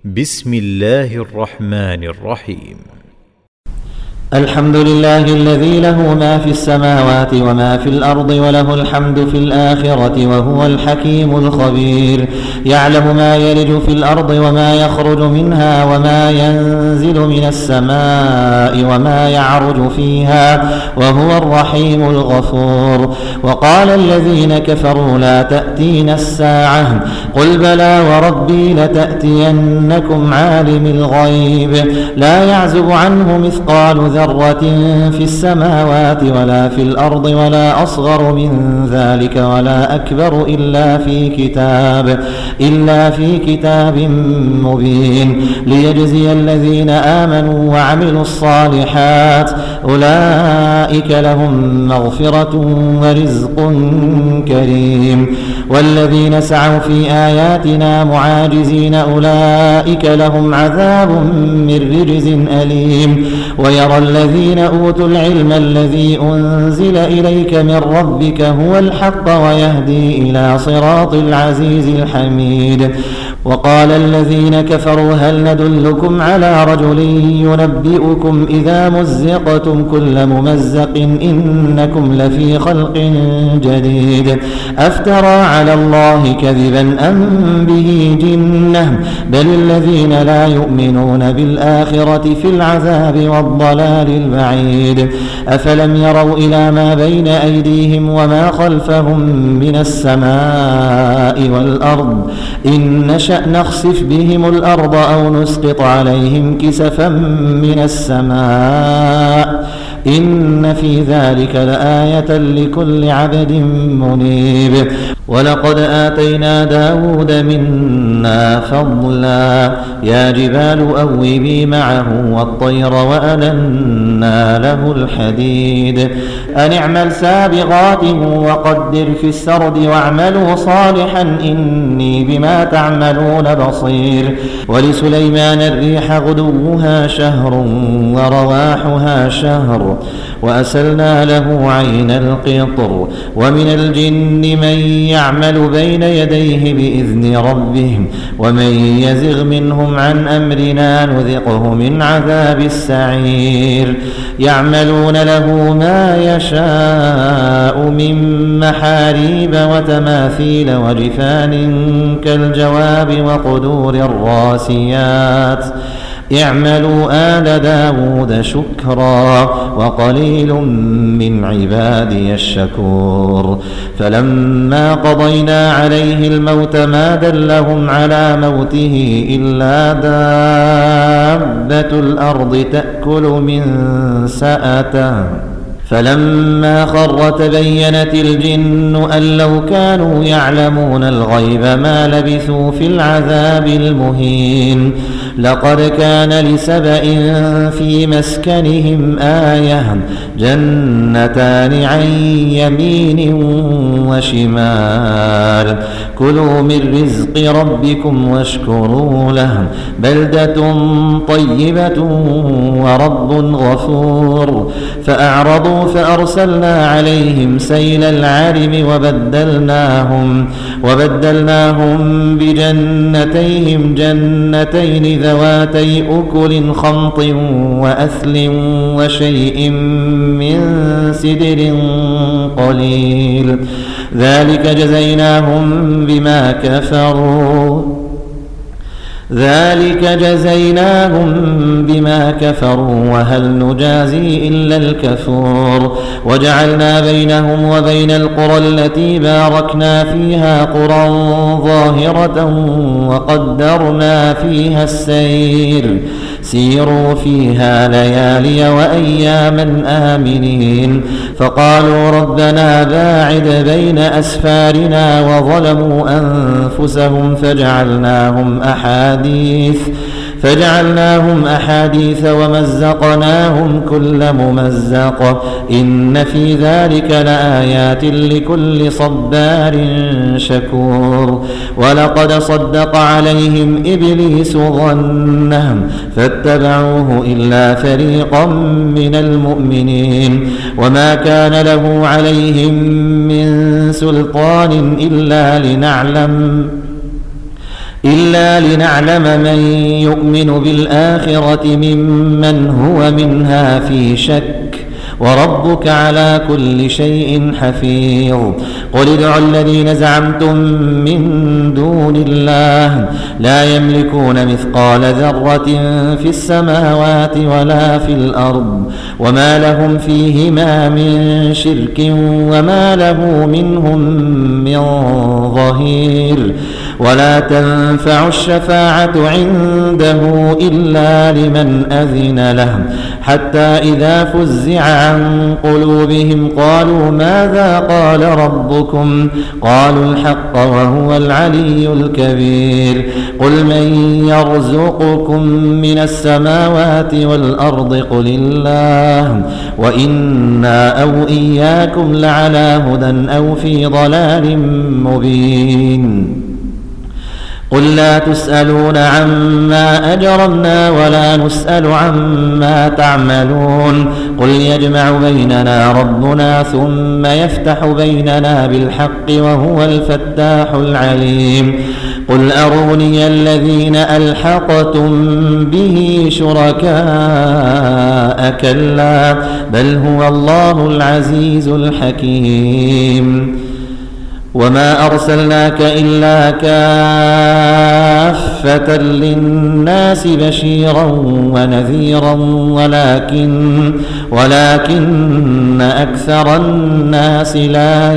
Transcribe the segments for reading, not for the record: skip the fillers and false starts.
بسم الله الرحمن الرحيم. الحمد لله الذي له ما في السماوات وما في الأرض وله الحمد في الآخرة وهو الحكيم الخبير. يعلم ما يلج في الأرض وما يخرج منها وما ينزل من السماء وما يعرج فيها وهو الرحيم الغفور. وقال الذين كفروا لا تأتينا الساعة قل بلى وربي لتأتينكم عالم الغيب لا يعزب عنه مثقال ذرة في السماوات ولا في الأرض ولا أصغر من ذلك ولا أكبر إلا في كتاب مبين ليجزي الذين آمنوا وعملوا الصالحات أولئك لهم مغفرة ورزق كريم. والذين سعوا في آياتنا معاجزين أولئك لهم عذاب من رجز أليم. ويرى الذين أوتوا العلم الذي أنزل إليك من ربك هو الحق ويهدي إلى صراط العزيز الحميد. وقال الذين كفروا هل ندلكم على رجل ينبئكم إذا مزقتم كل ممزق إنكم لفي خلق جديد أفترى على الله كذبا أم به جنة بل الذين لا يؤمنون بالآخرة في العذاب والضلال البعيد. أفلم يروا إلى ما بين أيديهم وما خلفهم من السماء والأرض إن نشأ نخسف بهم الأرض أو نسقط عليهم كسفا من السماء إن في ذلك لآية لكل عبد منيب. ولقد آتينا داود منا فضلا يا جبال أوبي معه والطير وألنا له الحديد أن اعمل سابغات وقدر في السرد واعملوا صالحا إني بما تعملون بصير. ولسليمان الريح غدوها شهر ورواحها شهر وأسلنا له عين القطر. ومن الجن من يعمل بين يديه بإذن ربه ومن يزغ منهم عن أمرنا نذقه من عذاب السعير. يعملون له ما يشاء من محاريب وتماثيل وجفان كالجواب وقدور الراسيات اعملوا آل داود شكرا وقليل من عبادي الشكور. فلما قضينا عليه الموت ما دلهم على موته إلا دابة الأرض تأكل من سأته فلما خر تبينت الجن أن لو كانوا يعلمون الغيب ما لبثوا في العذاب المهين. لقد كان لسبإ في مسكنهم آية جنتان عن يمين وشمال كلوا من رزق ربكم واشكروا له بلدة طيبة ورب غفور. فأعرضوا فأرسلنا عليهم سيل العرم وبدلناهم بجنتيهم جنتين ذواتي أكل خمط وأثل وشيء من سدر قليل ذلك جزيناهم بما كفروا وهل نجازي إلا الكفور. وجعلنا بينهم وبين القرى التي باركنا فيها قرى ظاهرة وقدرنا فيها السير سيروا فيها ليالي وأياما آمنين. فقالوا ربنا باعد بين أسفارنا وظلموا أنفسهم فجعلناهم أحاديث ومزقناهم كل ممزق إن في ذلك لآيات لكل صبار شكور. ولقد صدق عليهم إبليس ظنه فاتبعوه إلا فريقا من المؤمنين وما كان له عليهم من سلطان إلا لنعلم من يؤمن بالآخرة ممن هو منها في شك وربك على كل شيء حفيظ قل ادعوا الذين زعمتم من دون الله لا يملكون مثقال ذرة في السماوات ولا في الأرض وما لهم فيهما من شرك وما له منهم من ظهير ولا تنفع الشفاعة عنده إلا لمن أذن له حتى إذا فزع عن قلوبهم قالوا ماذا قال ربكم قالوا الحق وهو العلي الكبير قل من يرزقكم من السماوات والأرض قل الله وإنا أو إياكم لعلى هدى أو في ضلال مبين قل لا تسألون عما أجرمنا ولا نسأل عما تعملون قل يجمع بيننا ربنا ثم يفتح بيننا بالحق وهو الفتاح العليم قل أروني الذين ألحقتم به شركاء كلا بل هو الله العزيز الحكيم وما أرسلناك إلا كافة للناس بشيرا ونذيرا ولكن أكثر الناس لا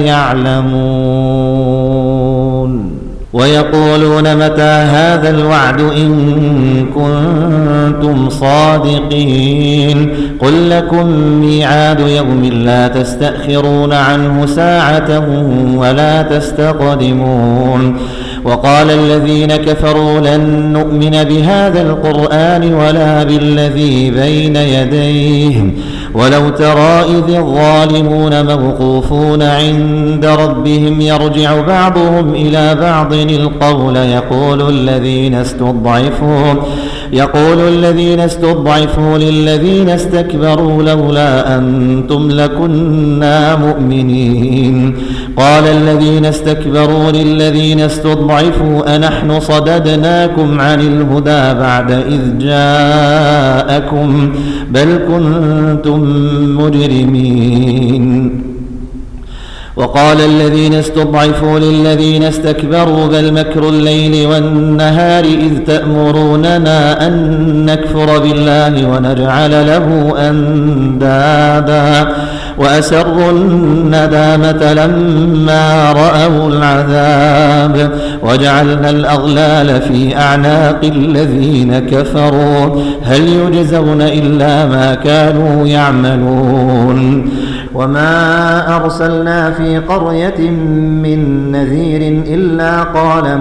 يعلمون ويقولون متى هذا الوعد إن كنتم صادقين قل لكم ميعاد يوم لا تستأخرون عنه ساعة ولا تستقدمون وقال الذين كفروا لن نؤمن بهذا القرآن ولا بالذي بين يديه ولو ترى إذ الظالمون موقوفون عند ربهم يرجع بعضهم إلى بعض القول يقول الذين استضعفوا للذين استكبروا لولا أنتم لكنا مؤمنين قال الذين استكبروا للذين استضعفوا أنحن صددناكم عن الهدى بعد إذ جاءكم بل كنتم مجرمين وقال الذين استضعفوا للذين استكبروا بل مكر الليل والنهار إذ تأمروننا أن نكفر بالله ونجعل له أندادا وأسروا الندامة لما رأوا العذاب وجعلنا الأغلال في أعناق الذين كفروا هل يجزون إلا ما كانوا يعملون وما أرسلنا في قرية من نذير إلا قال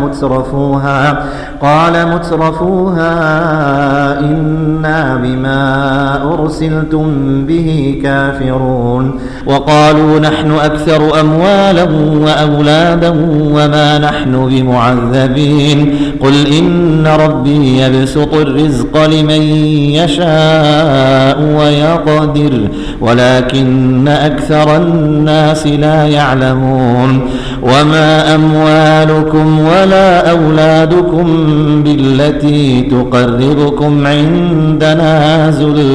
مترفوها إنا بما أرسلتم به كافرون وقالوا نحن أكثر أموالا وأولادا وما نحن بمعذبين قل إن ربي يبسط الرزق لمن يشاء ويقدر ولكن أكثر الناس لا يعلمون وما أموالكم ولا أولادكم بالتي تقربكم عندنا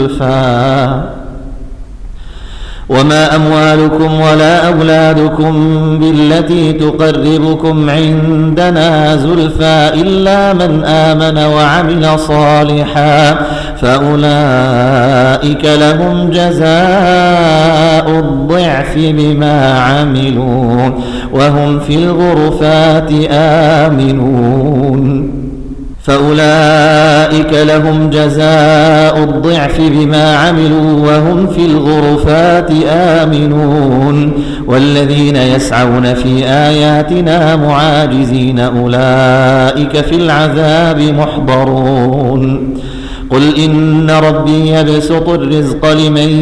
زلفى إلا من آمن وعمل صالحا فأولئك لهم جزاء الضعف بما عملوا وهم في الغرفات آمنون والذين يسعون في آياتنا معاجزين أولئك في العذاب محضرون قل إن ربي يبسط الرزق لمن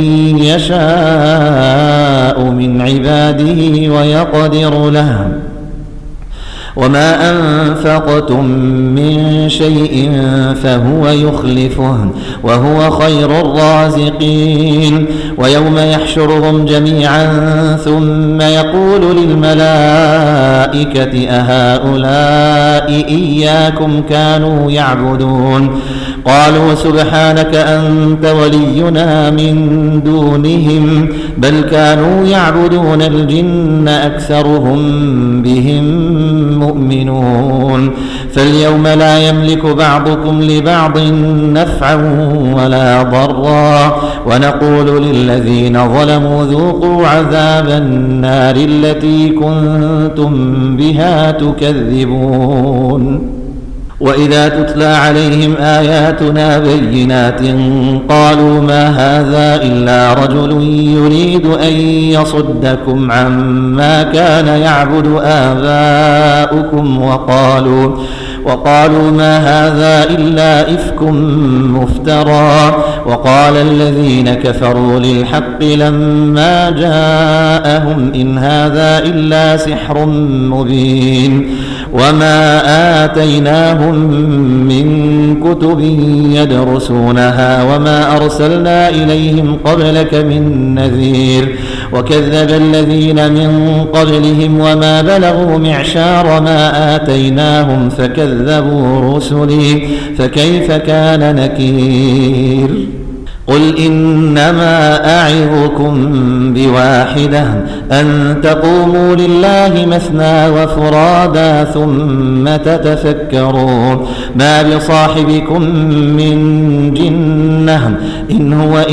يشاء من عباده ويقدر له وما أنفقتم من شيء فهو يخلفه وهو خير الرازقين ويوم يحشرهم جميعا ثم يقول للملائكة أهؤلاء إياكم كانوا يعبدون قالوا سبحانك أنت ولينا من دونهم بل كانوا يعبدون الجن أكثرهم بهم مؤمنون فاليوم لا يملك بعضكم لبعض نفعا ولا ضرا ونقول للذين ظلموا ذوقوا عذاب النار التي كنتم بها تكذبون وإذا تتلى عليهم آياتنا بينات قالوا ما هذا إلا رجل يريد أن يصدكم عما كان يعبد آباؤكم وقالوا ما هذا إلا إفك مفترى وقال الذين كفروا للحق لما جاءهم إن هذا إلا سحر مبين وما آتيناهم من كتب يدرسونها وما أرسلنا إليهم قبلك من نذير وكذب الذين من قبلهم وما بلغوا معشار ما آتيناهم فكذبوا رسلي فكيف كان نكير قل إنما أعظكم بواحدة أن تقوموا لله مثنى وفرادا ثم تتفكروا ما بصاحبكم من جنة إن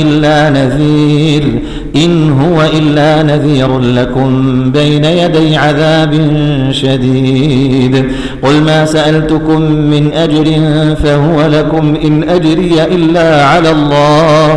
هو إلا نذير لكم بين يدي عذاب شديد قل ما سألتكم من أجر فهو لكم إن أجري إلا على الله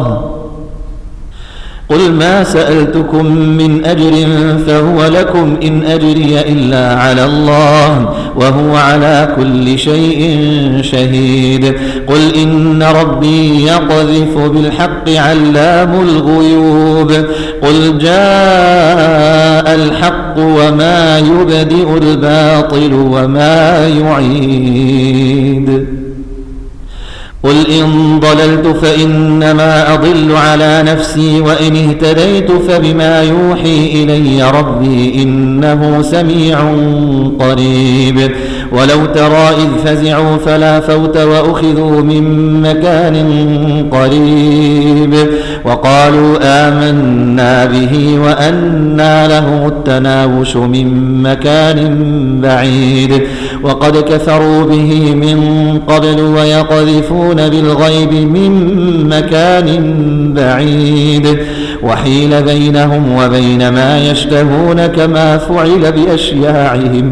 قل ما سألتكم من أجر فهو لكم إن أجري إلا على الله وهو على كل شيء شهيد قل إن ربي يقذف بالحق علام الغيوب قل جاء الحق وما يبدئ الباطل وما يعيد قل إن ضللت فإنما أضل على نفسي وإن اهتديت فبما يوحي إلي ربي إنه سميع قريب ولو ترى إذ فزعوا فلا فوت وأخذوا من مكان قريب وقالوا آمنا به وأنى له التناوش من مكان بعيد وقد كفروا به من قبل ويقذفون بالغيب من مكان بعيد وحيل بينهم وبين ما يشتهون كما فعل بأشياعهم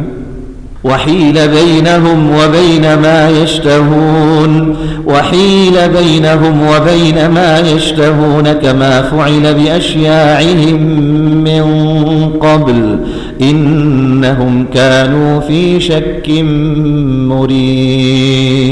كما فعل بأشياعهم من قبل إنهم كانوا في شك مريب